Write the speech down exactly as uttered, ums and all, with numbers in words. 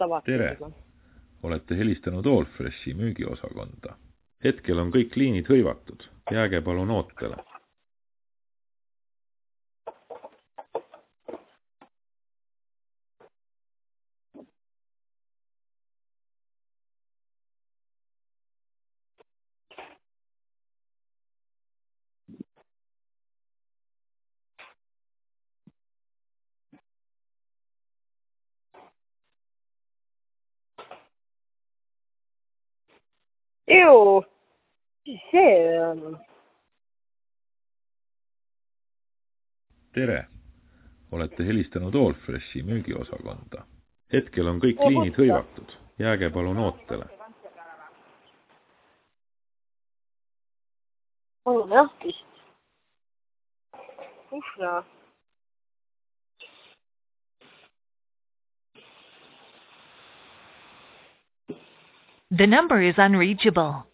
tavad. Tere! Olete helistanud Allfreshi müügiosakonda. Hetkel on kõik liinid hõivatud. Jääge palun ootele. Ew, see on... Tere! Olete helistanud Allfreshi müügiosakonda. Hetkel on kõik liinid hõivatud. Jääge palun ootele. Palun jah, vist. Uhna. The number is unreachable.